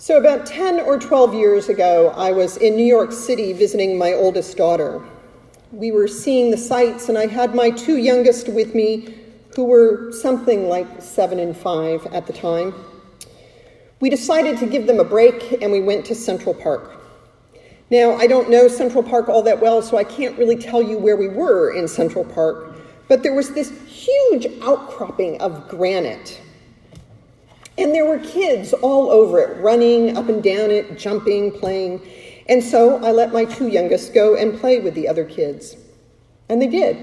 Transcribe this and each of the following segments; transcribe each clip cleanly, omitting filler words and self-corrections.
So about 10 or 12 years ago, I was in New York City visiting my oldest daughter. We were seeing the sights, and I had my two youngest with me, who were something like 7 and 5 at the time. We decided to give them a break, and we went to Central Park. Now, I don't know Central Park all that well, so I can't really tell you where we were in Central Park, but there was this huge outcropping of granite. And there were kids all over it, running up and down it, jumping, playing. And so I let my two youngest go and play with the other kids. And they did.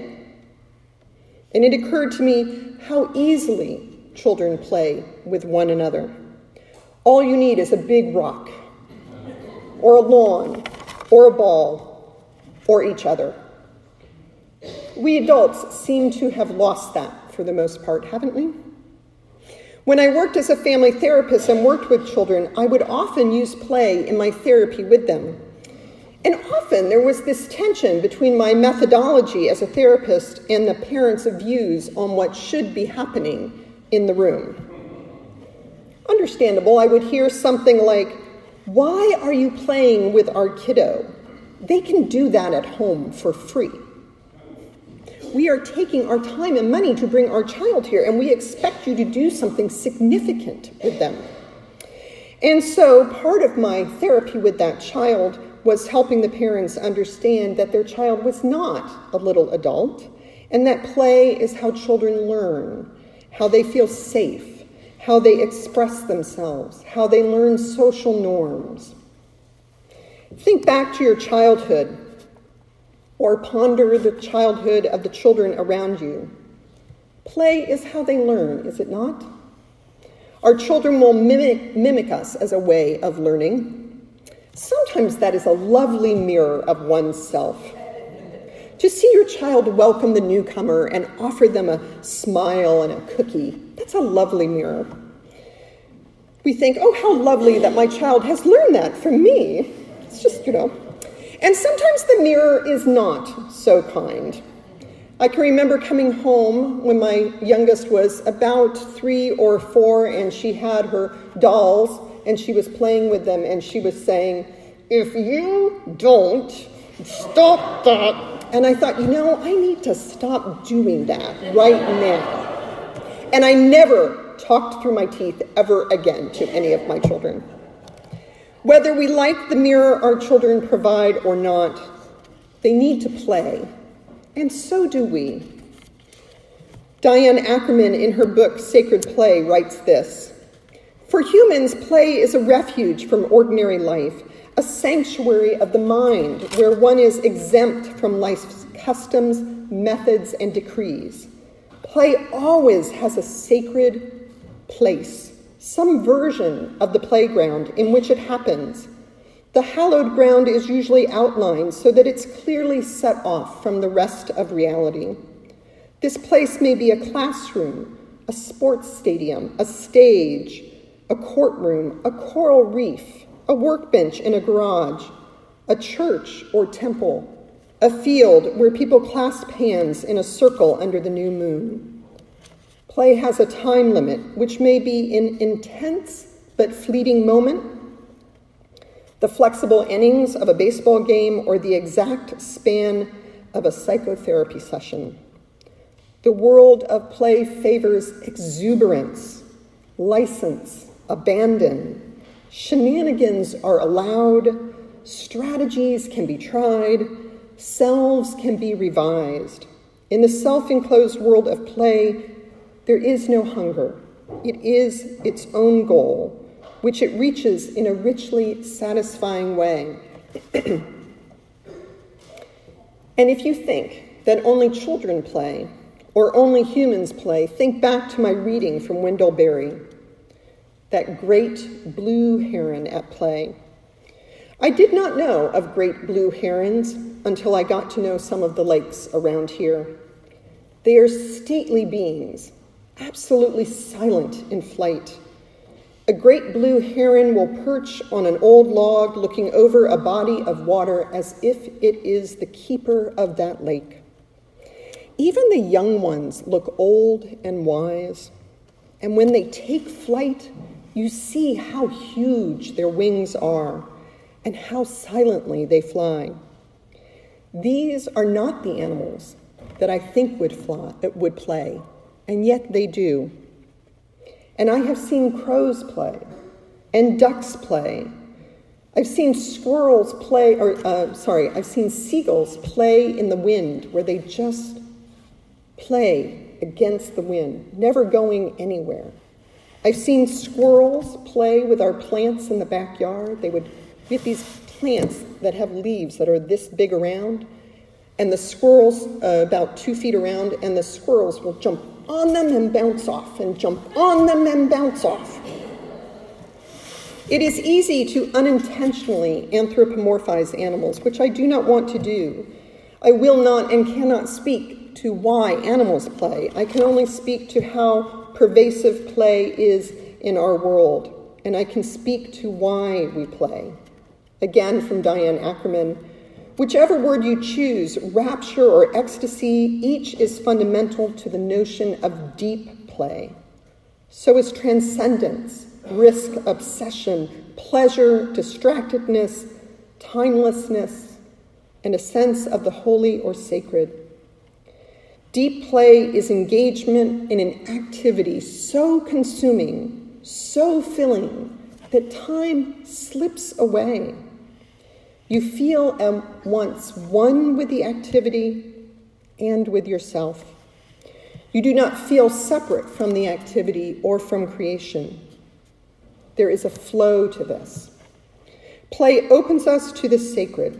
And it occurred to me how easily children play with one another. All you need is a big rock, or a lawn, or a ball, or each other. We adults seem to have lost that for the most part, haven't we? When I worked as a family therapist and worked with children, I would often use play in my therapy with them. And often there was this tension between my methodology as a therapist and the parents' views on what should be happening in the room. Understandable, I would hear something like, "Why are you playing with our kiddo? They can do that at home for free. We are taking our time and money to bring our child here, and we expect you to do something significant with them." And so part of my therapy with that child was helping the parents understand that their child was not a little adult, and that play is how children learn, how they feel safe, how they express themselves, how they learn social norms. Think back to your childhood, or ponder the childhood of the children around you. Play is how they learn, is it not? Our children will mimic us as a way of learning. Sometimes that is a lovely mirror of oneself. To see your child welcome the newcomer and offer them a smile and a cookie, that's a lovely mirror. We think, oh, how lovely that my child has learned that from me. It's just, And sometimes the mirror is not so kind. I can remember coming home when my youngest was about 3 or 4, and she had her dolls, and she was playing with them, and she was saying, "If you don't stop that." And I thought, I need to stop doing that right now. And I never talked through my teeth ever again to any of my children. Whether we like the mirror our children provide or not, they need to play, and so do we. Diane Ackerman, in her book Sacred Play, writes this: "For humans, play is a refuge from ordinary life, a sanctuary of the mind where one is exempt from life's customs, methods, and decrees. Play always has a sacred place, some version of the playground in which it happens. The hallowed ground is usually outlined so that it's clearly set off from the rest of reality. This place may be a classroom, a sports stadium, a stage, a courtroom, a coral reef, a workbench in a garage, a church or temple, a field where people clasp hands in a circle under the new moon. Play has a time limit, which may be an intense but fleeting moment, the flexible innings of a baseball game, or the exact span of a psychotherapy session. The world of play favors exuberance, license, abandon. Shenanigans are allowed, strategies can be tried, selves can be revised. In the self-enclosed world of play, there is no hunger. It is its own goal, which it reaches in a richly satisfying way. And if you think that only children play, or only humans play, think back to my reading from Wendell Berry, that great blue heron at play. I did not know of great blue herons until I got to know some of the lakes around here. They are stately beings, absolutely silent in flight. A great blue heron will perch on an old log looking over a body of water as if it is the keeper of that lake. Even the young ones look old and wise, and when they take flight, you see how huge their wings are and how silently they fly. These are not the animals that I think would play, and yet they do. And I have seen crows play and ducks play. I've seen seagulls play in the wind, where they just play against the wind, never going anywhere. I've seen squirrels play with our plants in the backyard. They would get these plants that have leaves that are this big around, and the squirrels, about 2 feet around, and the squirrels will jump on them and bounce off, and jump on them and bounce off. It is easy to unintentionally anthropomorphize animals, which I do not want to do. I will not and cannot speak to why animals play. I can only speak to how pervasive play is in our world, and I can speak to why we play. Again, from Diane Ackerman, whichever word you choose, rapture or ecstasy, each is fundamental to the notion of deep play. So is transcendence, risk, obsession, pleasure, distractedness, timelessness, and a sense of the holy or sacred. Deep play is engagement in an activity so consuming, so filling, that time slips away. You feel at once one with the activity and with yourself. You do not feel separate from the activity or from creation. There is a flow to this. Play opens us to the sacred.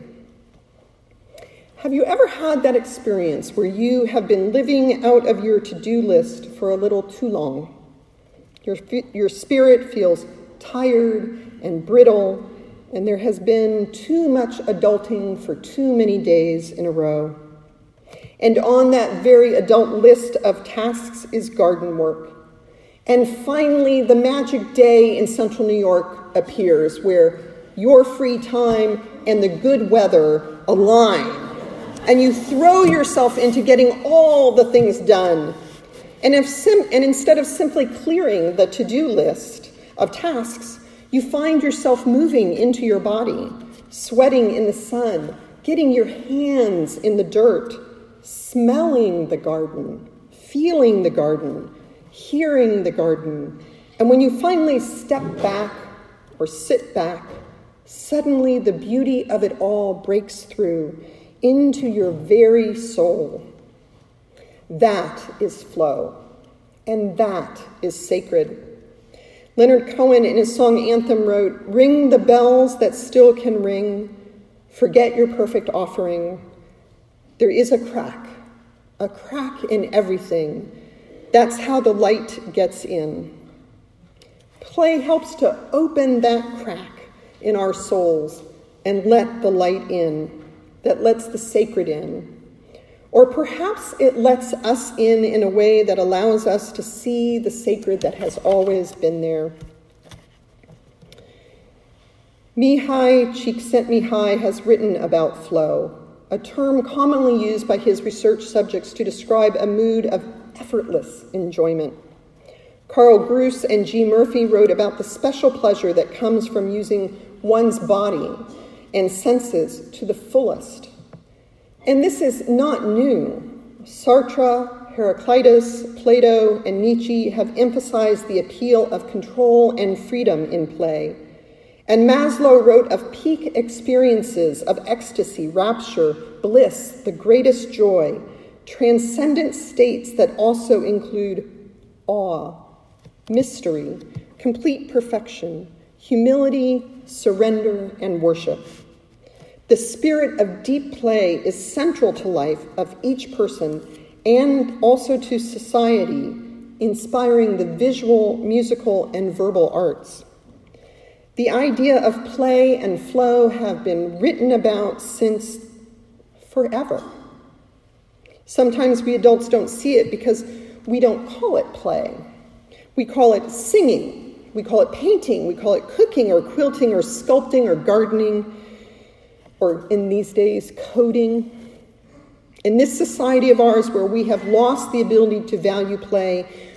Have you ever had that experience where you have been living out of your to-do list for a little too long? Your spirit feels tired and brittle, and there has been too much adulting for too many days in a row. And on that very adult list of tasks is garden work. And finally, the magic day in central New York appears, where your free time and the good weather align. And you throw yourself into getting all the things done. And instead of simply clearing the to-do list of tasks, you find yourself moving into your body, sweating in the sun, getting your hands in the dirt, smelling the garden, feeling the garden, hearing the garden. And when you finally step back or sit back, suddenly the beauty of it all breaks through into your very soul. That is flow, and that is sacred. Leonard Cohen, in his song Anthem, wrote, "Ring the bells that still can ring, forget your perfect offering. There is a crack in everything. That's how the light gets in." Play helps to open that crack in our souls and let the light in, that lets the sacred in. Or perhaps it lets us in a way that allows us to see the sacred that has always been there. Mihai Csikszentmihalyi has written about flow, a term commonly used by his research subjects to describe a mood of effortless enjoyment. Carl Gruss and G. Murphy wrote about the special pleasure that comes from using one's body and senses to the fullest. And this is not new. Sartre, Heraclitus, Plato, and Nietzsche have emphasized the appeal of control and freedom in play. And Maslow wrote of peak experiences of ecstasy, rapture, bliss, the greatest joy, transcendent states that also include awe, mystery, complete perfection, humility, surrender, and worship. The spirit of deep play is central to life of each person and also to society, inspiring the visual, musical, and verbal arts. The idea of play and flow have been written about since forever. Sometimes we adults don't see it because we don't call it play. We call it singing, we call it painting, we call it cooking or quilting or sculpting or gardening, or in these days, coding. In this society of ours where we have lost the ability to value play,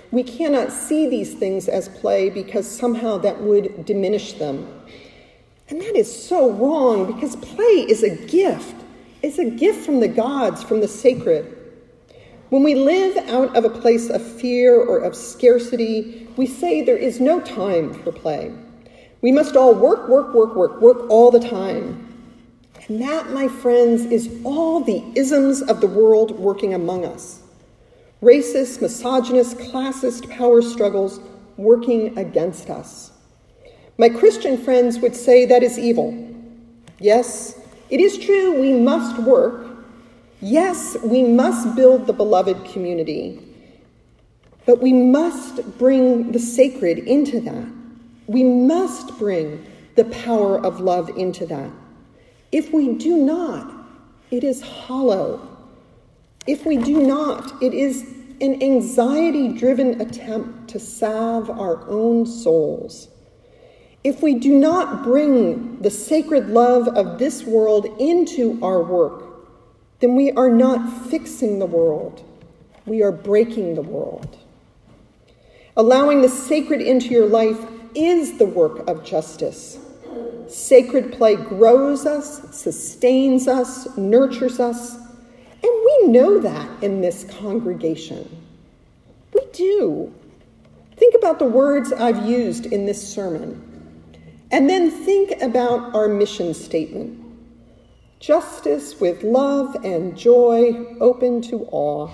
we cannot see these things as play because somehow that would diminish them. And that is so wrong, because play is a gift. It's a gift from the gods, from the sacred. When we live out of a place of fear or of scarcity, we say there is no time for play. We must all work all the time. And that, my friends, is all the isms of the world working among us. Racist, misogynist, classist power struggles working against us. My Christian friends would say that is evil. Yes, it is true we must work. Yes, we must build the beloved community. But we must bring the sacred into that. We must bring the power of love into that. If we do not, it is hollow. If we do not, it is an anxiety-driven attempt to salve our own souls. If we do not bring the sacred love of this world into our work, then we are not fixing the world. We are breaking the world. Allowing the sacred into your life is the work of justice. Sacred play grows us, sustains us, nurtures us, and we know that in this congregation. We do. Think about the words I've used in this sermon, and then think about our mission statement. Justice with love and joy, open to all.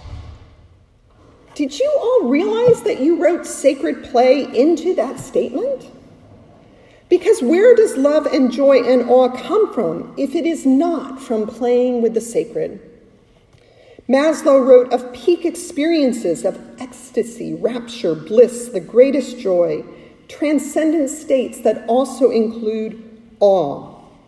Did you all realize that you wrote sacred play into that statement? Because where does love and joy and awe come from if it is not from playing with the sacred? Maslow wrote of peak experiences of ecstasy, rapture, bliss, the greatest joy, transcendent states that also include awe.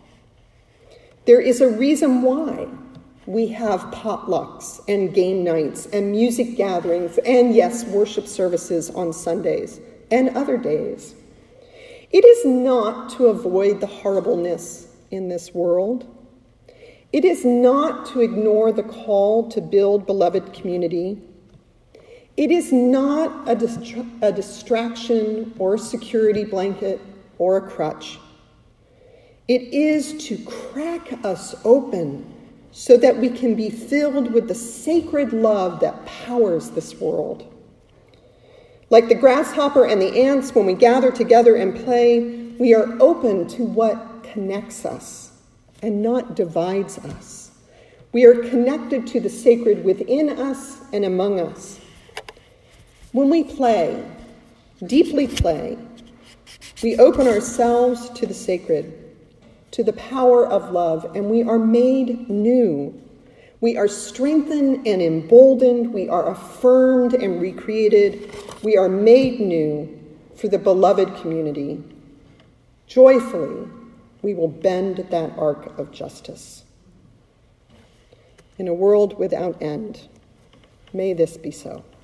There is a reason why we have potlucks and game nights and music gatherings and, yes, worship services on Sundays and other days. It is not to avoid the horribleness in this world. It is not to ignore the call to build beloved community. It is not a distraction or a security blanket or a crutch. It is to crack us open so that we can be filled with the sacred love that powers this world. Like the grasshopper and the ants, when we gather together and play, we are open to what connects us and not divides us. We are connected to the sacred within us and among us. When we play, deeply play, we open ourselves to the sacred, to the power of love, and we are made new. We are strengthened and emboldened. We are affirmed and recreated. We are made new for the beloved community. Joyfully, we will bend that arc of justice. In a world without end, may this be so.